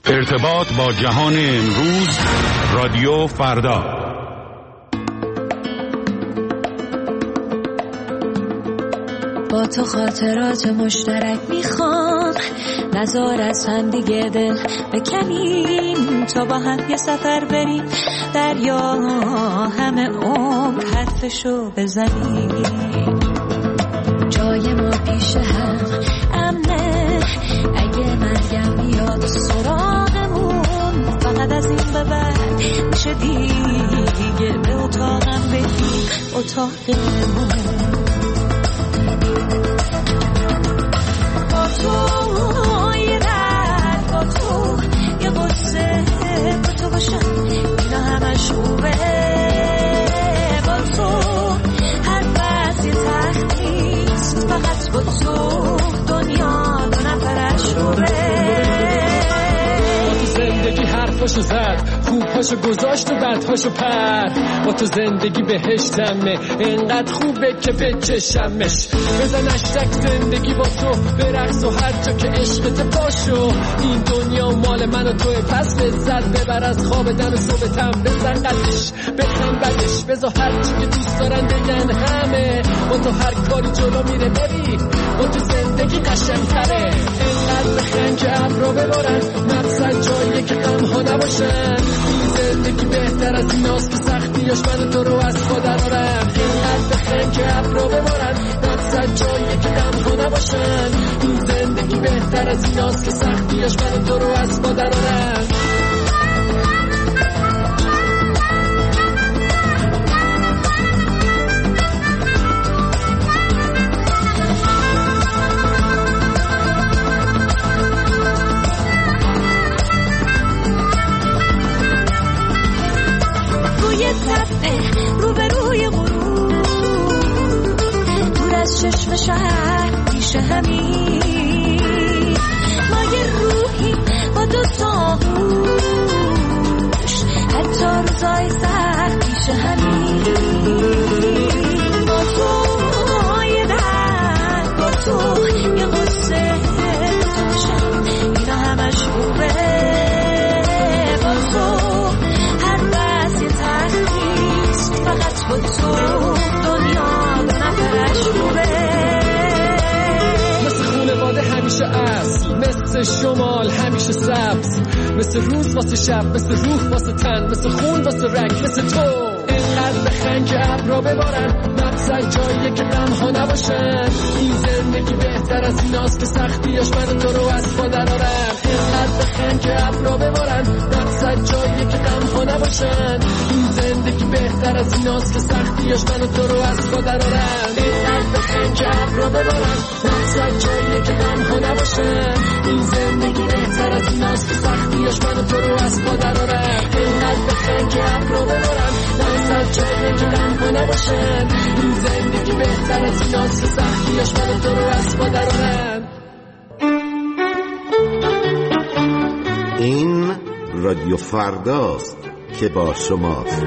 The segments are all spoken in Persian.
ارتباط با جهان امروز، رادیو فردا. با تو خاطرات مشترک میخوام، نذار از هم دیگه دل بکنیم، تا با هم یه سفر بریم دریا، همه عمر حرفشو بزنیم. جای ما پیش هم امنه، اگه مرگم بیاد سراغمون، فقط از این به بعد میشه دیگه به اتاقم بگی اتاقمون. با تو یه درد، با تو یه قصه، با تو باشم اینا همش خوبه. با تو هر وقت یه تخت نیست، فقط با تو دنیا دو نفرش روبه. با تو زندگی حرفاشو زد، خوبهاشو گذاشت و بدهاشو پرد. با تو زندگی بهشتمه، انقدر خوبه که بچشمش. بزن اشتک زندگی با تو برقص، و هر جا که عشقت پاشو. این دنیا مال من و توه، پس لذت ببر از خوابیدن و صبحتم. بزن قدش بخند بدش، بذار هر چی که دوست دارن بگن همه. با تو هر کاری جلو میره بری، با تو زندگی قشنگتره. انقدر بخند که ابرا ببارن، مقصد جاییه که غم‌ها نباشن. این زندگی بهتر از ایناست که سختیاش من تو رو از پا درارم. اینقدر بخند که ابرا ببارن، مقصد جاییه که غم‌ها نباشن. این زندگی بهتر از ایناست که سختیاش من تو رو از پا درارم. روبروی غروب، دور از چشم شهر پیش همین، ما یه روحی با دو تا گوش، حتی روزای سخت پیش همین. با تو یه درد، با تو یه قصه، با تو باشم اینا همش خوبه. با تو هر وقت یه تخت، فقط با تو دنیا دو نفرش روبه. مثل خونواده همیشه اصل، مثل شمال همیشه سبز، مثل روز واسه شب، مثل روح واسه تن، مثل خون واسه رگ، مثل تو. اینقدر بخند که ابرا ببارن، مقصد جاییه که غم‌ها نباشن. این زندگی بهتر از ایناست که سختیاش من تو رو از پا درارم. اینقدر بخند که ابرا ببارن، مقصد جاییه که غم‌ها نباشن. این زندگی بهتر از ایناست که سختیاش من تو رو از پا درارم. اینقدر بخند که ابرا ببارن، مقصد جاییه که غم‌ها نباشن. این زندگی بهتر از ایناست که سختیاش من تو رو از پا درارم. اینقدر بخند که ابرا ببارن، مقصد جاییه که غم‌ها نباشن. این زندگی بهتر از ایناست که سختیاش من تو رو از پا درارم. این رادیو فرداست که با شماست.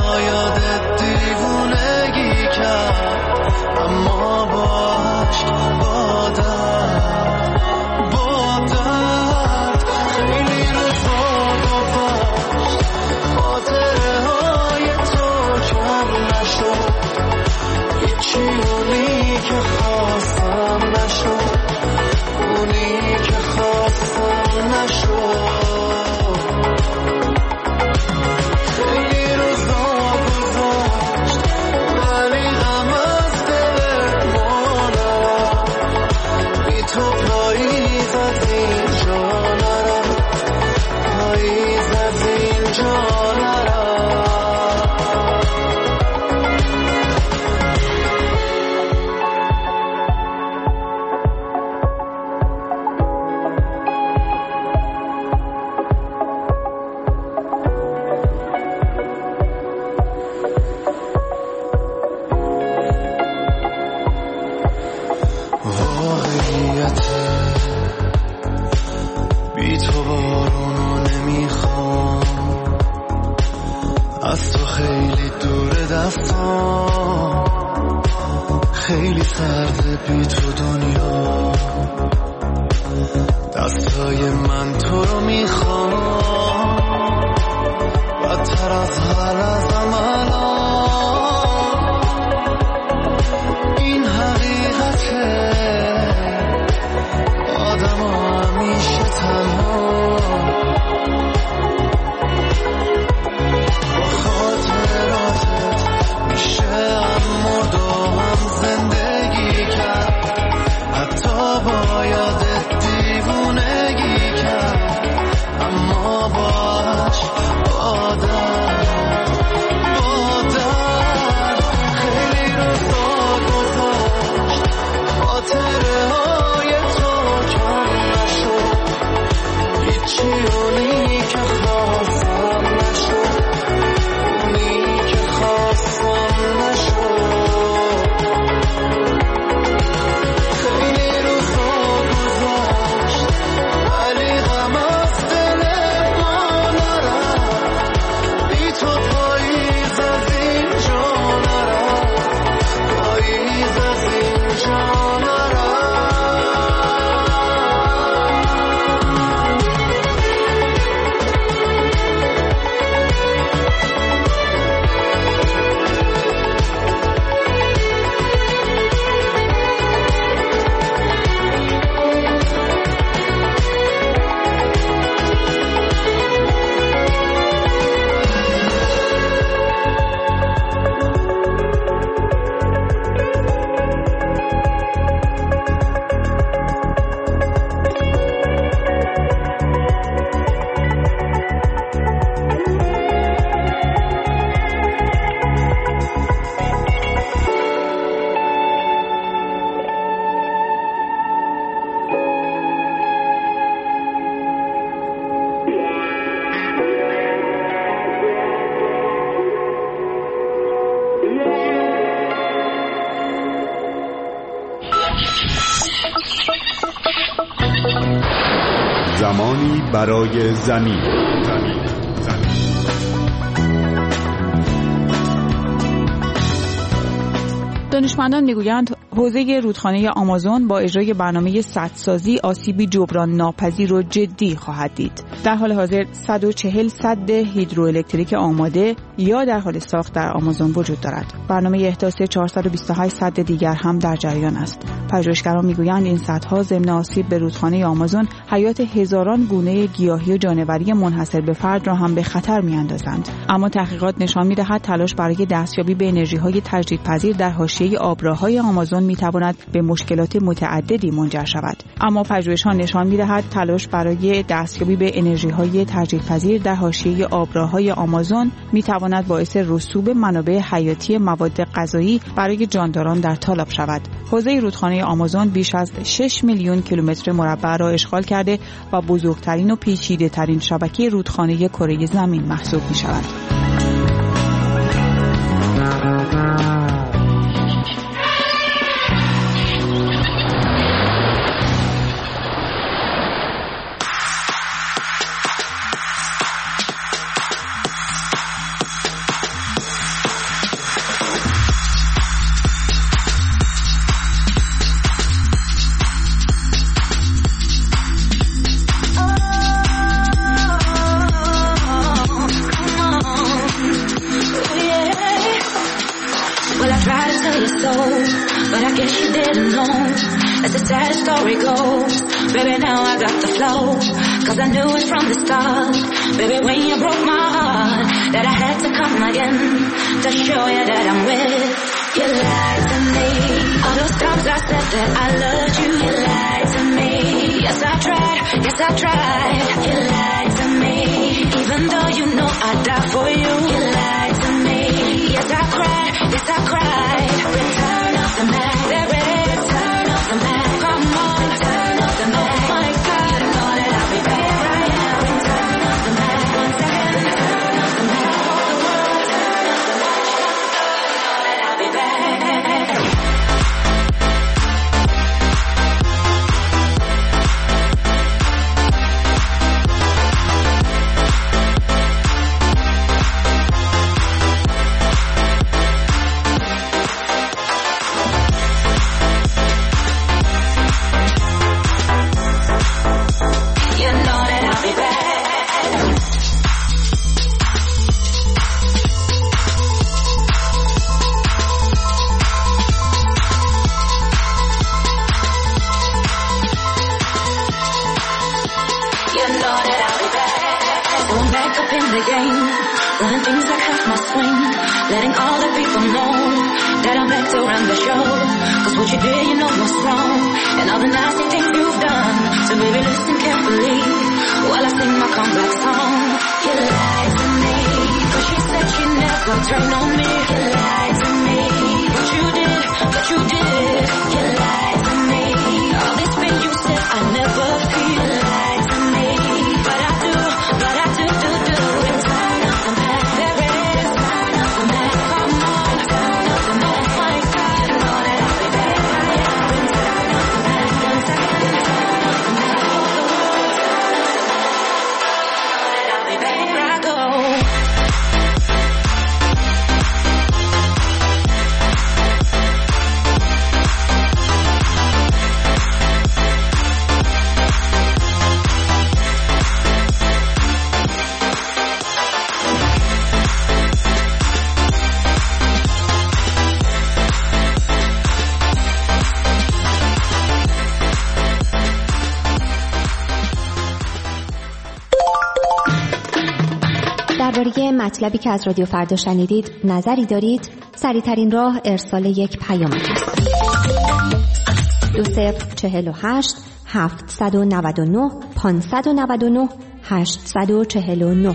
با یادت دیوونگی کرد، اما با عشق با درد خیلی روزا گذشت، خاطره های تو کم نشد، هیچی اونی که خواستم نشد، اونی که خواستم نشد. خیلی روزا گذشت ولی غم از دلت ما نرفت، بی تو پاییز از اینجا نرفت، پاییز از اینجا نرفت. بی تو بارونو نمیخوام، از تو خیلی دور دستام، خیلی سرده بی تو دنیا، دستای من تو رو میخوام، بدتر از حال ازم الان، این حقیقته، آدم همیشه تنها، با خاطراتت میشه اما هم زندگی کرد، حتی با یادت دیوونگی کرد، اما با عشق با درد خیلی روزا گذشت، خاطره های تو کم نشد، هیچی اونی که خواستم نشد، اونی که خواستم نشد. خیلی روزا گذشت ولی غم از دل ما نرفت، بی تو پاییز از اینجا نرفت، پاییز از اینجا نرفت. زمانی برای زمین. دانشمندان میگویند حوزه رودخانه آمازون با اجرای برنامه سدسازی آسیبی جبران ناپذیر و جدی خواهد دید. در حال حاضر 140 سد هیدروالکتریک آماده یا در حال ساخت در آمازون وجود دارد. برنامه احداث 428 سد دیگر هم در جریان است. پژوهشگران میگویند این سدها ضمن آسیب به رودخانه آمازون حیات هزاران گونه گیاهی و جانوری منحصر به فرد را هم به خطر میاندازند. اما تحقیقات نشان می‌دهد تلاش برای دستیابی به انرژی‌های تجدیدپذیر در حاشیه آبراه‌های آمازون می‌تواند به مشکلات متعددی منجر شود. اما پژوهش‌ها نشان می‌دهد تلاش برای دستیابی به انرژی‌های تجدیدپذیر در حاشیه آبراه‌های آمازون می‌تواند باعث رسوب منابع حیاتی مواد غذایی برای جانداران در تالاب شود. حوزه رودخانه آمازون بیش از 6 میلیون کیلومتر مربع را اشغال کرده و بزرگترین و پیچیده‌ترین شبکه رودخانه کره زمین محسوب می‌شود. As the sad story goes, baby, now I got the flow. Cause I knew it from the start, baby, when you broke my heart, that I had to come again to show you that I'm with. You lied to me. All those times I said that I loved you, you lied to me. Yes, I tried, yes, I tried. You lied to me. Even though you know I'd die for you, you lied to me. Yes, I cried, yes, I cried. Return of the Mac, baby, return of the Mac. Come on, return of the Mac. Oh my God, you know that I'll be back right now. Return of the Mac, once again, return of the Mac. All the world, return of the Mac. You know that I'll be back. Running things like half my swing, letting all the people know that I'm back to run the show. Cause what you did, you know was wrong, and all the nasty things you've done. So baby, listen carefully while I sing my comeback song. You lied to me, cause she said she'd never turn on me. You lied to me, but you did, but you did. You lied to me, all this pain you said I never feel. You lied to me, but I do. Return of the Mac, baby, return of the Mac. Come on, return of the Mac. My God, you know that I'll be back. Return of the Mac, once again, return of the Mac. All the world, return of the Mac. You know that I'll be back. Here I go. درباره مطلبی که از رادیو فردا شنیدید نظری دارید؟ سریع‌ترین راه ارسال یک پیامک است. 2048 799 599 849.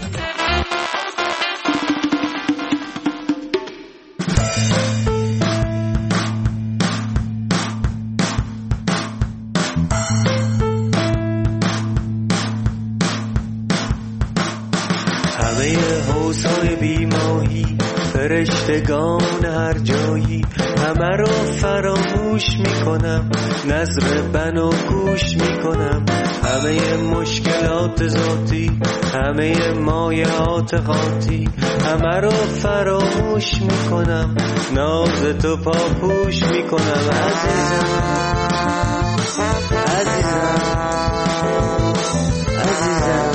حوضای بیماهی فرشتگان هر جایی همه رو فراموش میکنم نظر بنا گوش میکنم همه مشکلات ذاتی همه مایعات قاطی همه رو فراموش میکنم ناز تو پاپوش میکنم عزیزم عزیزم عزیزم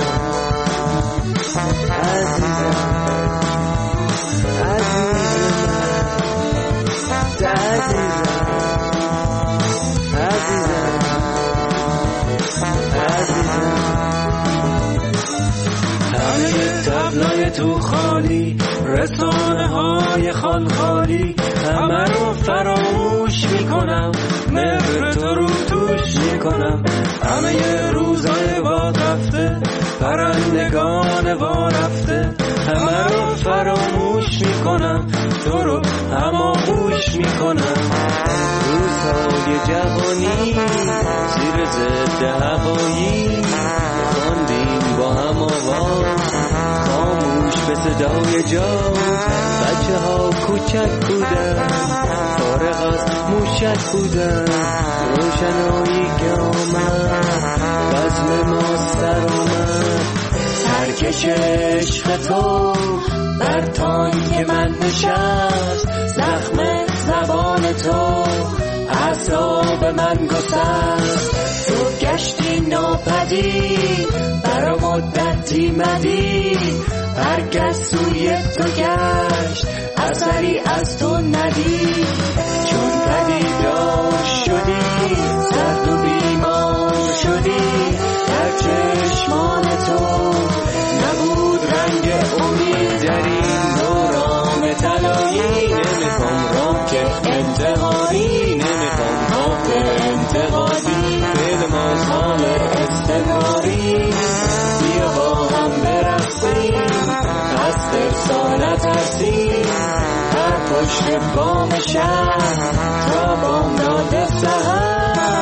همه تبلای تو خالی رسانه های خان خالی همه رو فراموش میکنم مهر تو رو توش میکنم همه روزای باد رفته پرندگان وا رفته همه رو فراموش میکنم تو رو هماغوش میکنم روزهای جوانی زیر ضد هوایی خواندیم با هم آواز خاموش به صدای جاز بچه ها کوچک بودن فارغ از موشک بودن روشنایی که آمد بزم ما سر اومد سرکش عشق تو بر تانک من نشست زخم زبان تو اعصاب من گسست تو گشتی ناپدید برا مدتی مدید هرکس سوی تو گشت اثری از تو ندید چون پدیدار شدی سر سرد و بیمار شدی در چشمان تو نبود رنگ امید در این دوران طلایی نمیخوام راک انتقادی نمیخوام راک انتقادی دل ما سال استمراری بیا با هم برقصیم از ترسا نترسیم هر پشت بام شهر تا بامداد سحر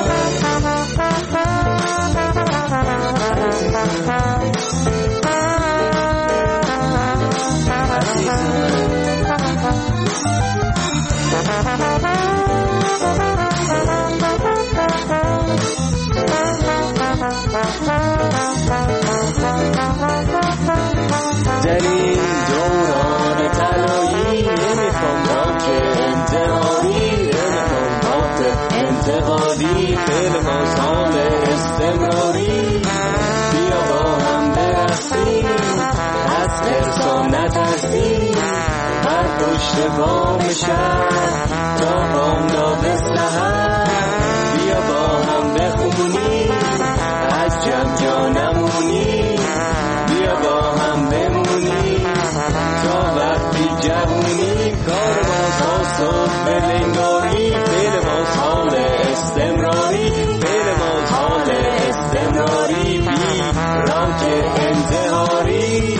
در این دوران طلایی نمیخوام راک انتقادی نمیخوام راک انتقادی فعل ما سال استمراری بیا با هم برقصیم از ترسا نترسیم هر پشت بام شهر تا بامداد سحر بیا با هم بخونیم از جمع جا نمونیم بیا با هم بمونیم تا وقتی جوونیم کار ما تا صبح لنگاری فعل ما سال استمراری فعل ما سال استمراری بی راک انتحاری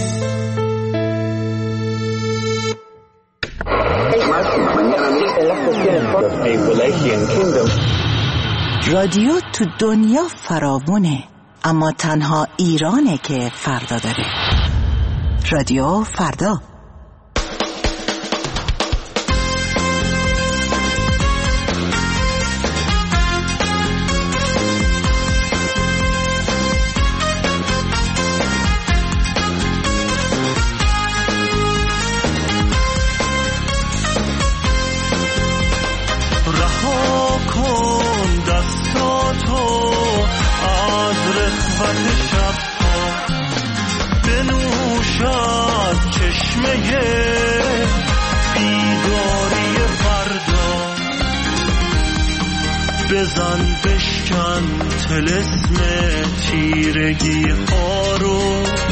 رادیو تو دنیا فراوونه اما تنها ایرانه که فردا داره. رادیو فردا. رها کن دستاتو از رخوت شبها بنوش از چشمه بیداری فردا بزن بشکن طلسم تیرگی ها رو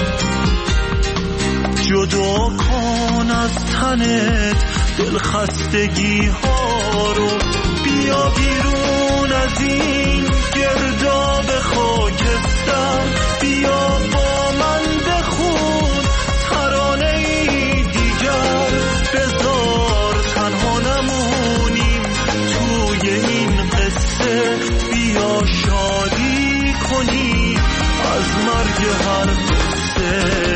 جدا کن از تنت دلخستگی ها رو بیا بیرون از این گرداب خاکستر بیا با من بخون ترانه ای دیگر بذار تنها نمونیم توی این قصه بیا شادی کنی از مرگ هر قصه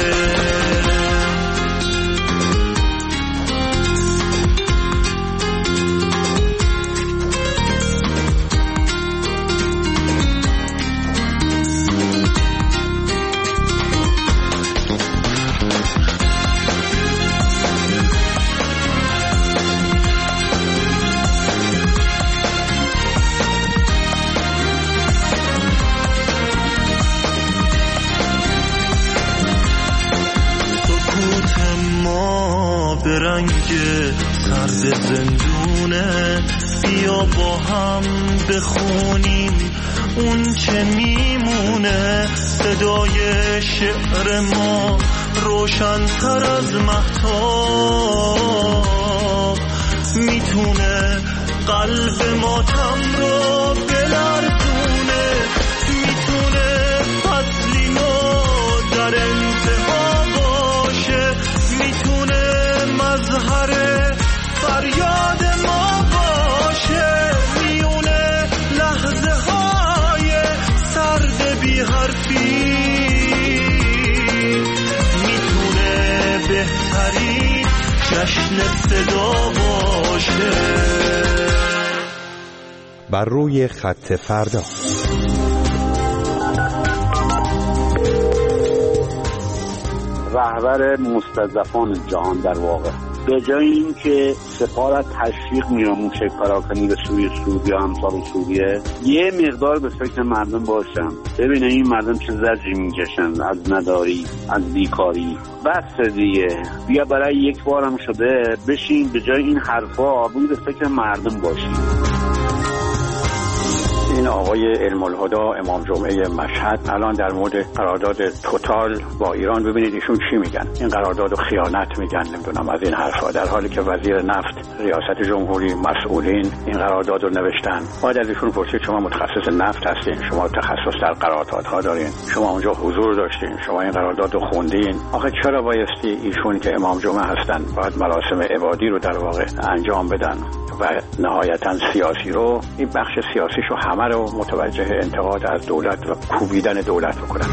به رنگ سرد زندونه بیا با هم بخونیم اون چه میمونه صدای شعر ما روشن‌تر از مهتاب میتونه قلب ماتم رو بلرزونه میتونه فصلی نو در انتها باشه میتونه مظهر فریاد ما باشه میونه لحظه های سرد بی حرفی میتونه بهترین جشن صدا باشه. بر روی خط فردا رهبر مستضعفان جهان در واقع به جای این که سپاه تشویق میره موشک پراکنی به سوی سود یا امثال سوریه یه مقدار به فکر مردم باشن ببینه این مردم چه زجری میکشن از نداری از بیکاری بس دیگه بیا برای یک بارم شده بشین به جای این حرفا بوی به فکر مردم باشین. این آقای علم الهدا امام جمعه مشهد الان در مورد قرارداد توتال با ایران، ببینید ایشون چی میگن. این قرارداد خیانت میگن، نمیدونم از این حرفا، در حالی که وزیر نفت، ریاست جمهوری، مسئولین این قرارداد رو نوشتن. باید از ایشون پرسید شما متخصص نفت هستین، شما تخصص در قراردادها دارین، شما اونجا حضور داشتین، شما این قرارداد رو خوندین. آخه چرا بایستی ایشون که امام جمعه هستن باید مراسم عبادی رو در واقع انجام بدن و نهایتا سیاسی رو، این بخش سیاسیشو همه رو متوجه انتقاد از دولت و کوبیدن دولت بکنن.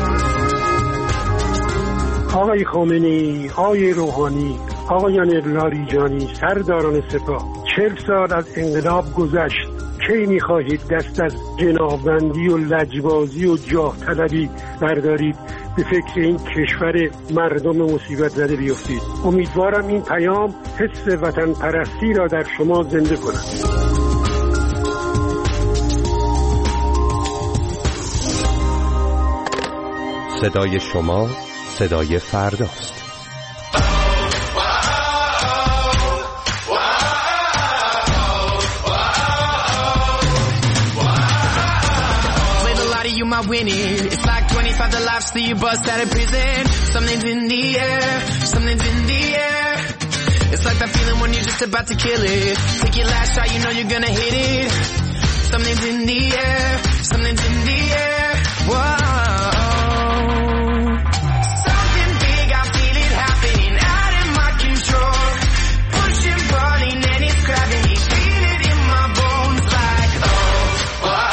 آقای خامنه‌ای، آقای روحانی، آقایان لاریجانی، سرداران سپاه، 40 سال از انقلاب گذشت. کی می‌خواهید دست از جنابندی و لجبازی و جاه طلبی بردارید به فکر این کشور مردم مصیبت زده بیفتید؟ امیدوارم این پیام حس وطن پرستی را در شما زنده کند. صدای شما صدای فرداست. My winning. It's like 25 the lives that you bust out of prison. Something's in the air, something's in the air. It's like that feeling when you're just about to kill it. Take your last shot, you know you're gonna hit it. Something's in the air, something's in the air. Whoa. Something big, I feel it happening out of my control. Pushing, pulling, and it's grabbing me. Feel it in my bones like oh, whoa.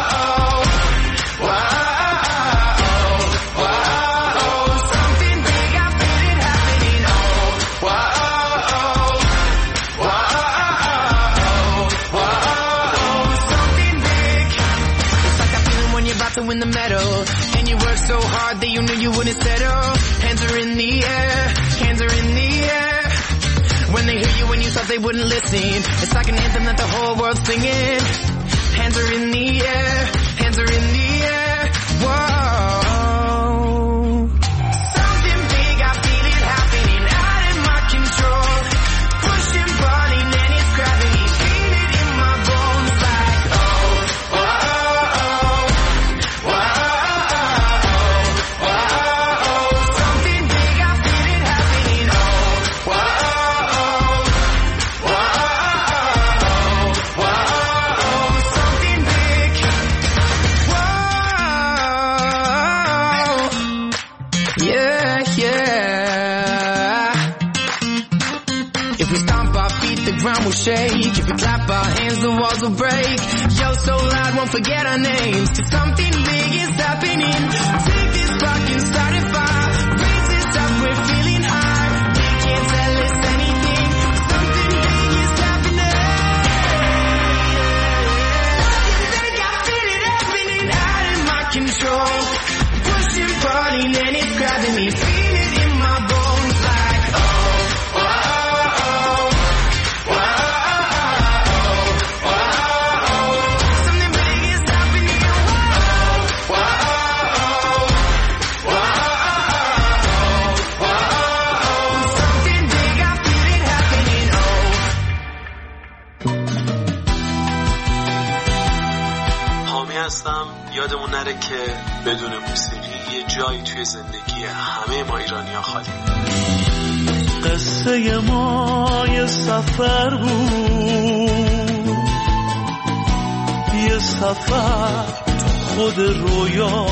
To win the medal, and you work so hard that you knew you wouldn't settle. Hands are in the air, hands are in the air. When they hear you when you thought they wouldn't listen, it's like an anthem that the whole world's singing. Hands are in the air, hands are in the air. Whoa. Something big, I feel it happening out of my control. Pushing, pulling, and it's grabbing me. Feel it in my bones like oh, whoa. We'll shake. If we clap our hands, the walls will break. Yo, so loud, won't forget our names. 'Cause something big is happening. Take this spark and start a fire. Raise this up, we're feeling high. They can't tell us anything. Something big is happening. Something big, I feel it happening out of my control. Pushing, pulling, and it's grabbing me. Feel it in my bones like oh, oh. یادمون نره که بدون موسیقی یه جایی توی زندگی همه ما ایرانی‌ها خالی. قصه ما یه سفر بود، یه سفر تو خود رویا.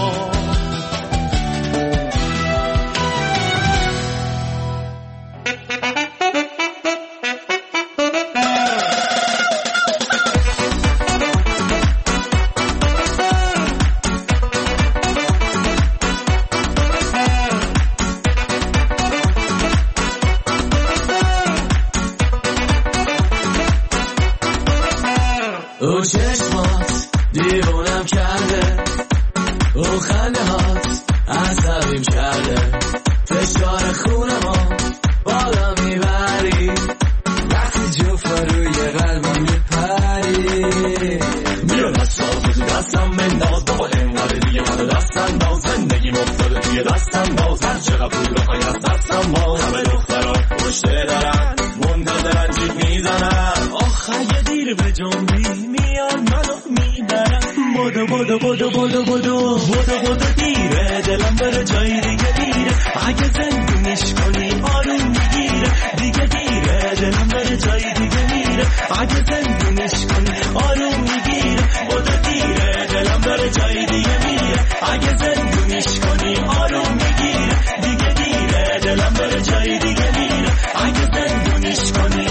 او چشمات دیوونم کرده، او خنده هات عصبیم کرده، فشار خونمو بالا میبری وقتی جفا روی قلبم میپری. بیا دستاتو تو دستم بنداز بابا، انقدر دیگه منو دست انداز. زندگی مفتاده توی دست انداز، هر چقدر پول بخوای از دستم باز. همه دخترها مشته دارن منتظرن جیب میزنن، آخه یه دیر به جنبی میان منو میبرن. بدو بدو بدو بدو بدو بدو بدو دیره دلم بره جای دیگه میره اگه زندونیش کنی آروم میگیره دیگه دیره دلم بره جای دیگه میره اگه زندونیش کنی آروم میگیره بدو دیره دلم بره جای دیگه میره اگه زندونیش کنی آروم میگیره دیگه دیره دلم بره جای دیگه میره اگه زندونیش کنی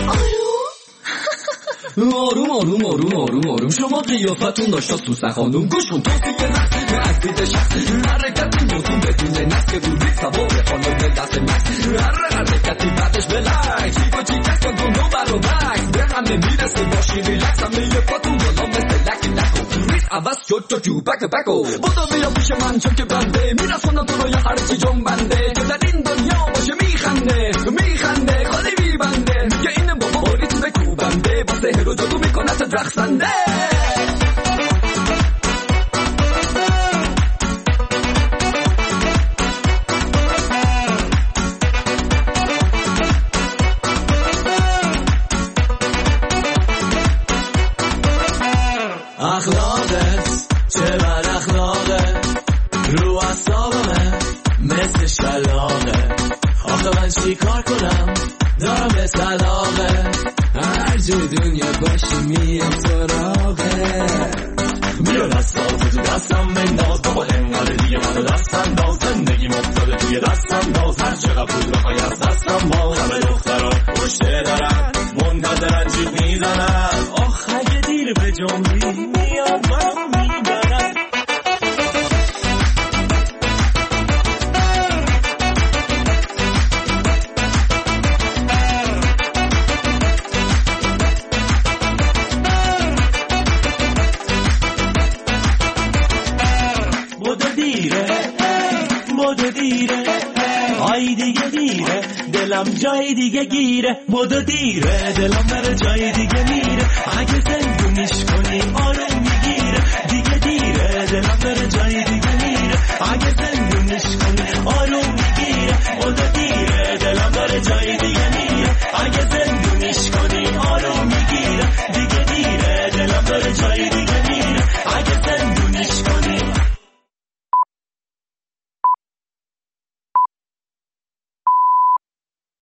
آروم آروم آروم آروم آروم شما قیافتون داشتا سوسن خانوم گوشون توصیه نسل اصید شخصی حرکتی موتون بدون نسل روزی سوار خانم دست مکس هر حرکتی بعدش بلک چیکو چیکست کن دونو برو بکس به همه میرسه باشی ریلکس همه یه پاتون بالا مثل لکی لکو ریس عوض شد تو جو بک بکو بودو بیا پیش من چون که بنده میرسونم تو رو یه هرچی جون بنده که در این دنیا باشه میخنده میخنده خالی میبنده میگه این بابا باریت بکوبنده با سهر و جادو میکنه تا رقصنده اخلاقت چه بد اخلاقه رو اعصابمه مثل شلاقه آخه من چی کار کنم دارم به طلاقه هر جور دنیا باشی میم سراغه بیا دستاتو تو دستم بنداز بابا انقدر دیگه منو دست انداز زندگی مفتاده توی دست انداز هر چقدر پول بخوای از دستم باز همه دخترها پشته دارن منتظرن جیب میزنن آخ اگه دیر به جنبی میام منو میبرن بدو دیره آی دیگه دیره دلم جای دیگه گیره بدو دیره دلم بره جای دیگه میره اگه زندونیش کنی آروم میگیره دیگه دیره دلم بره جای دیگه میره اگه زندونیش کنی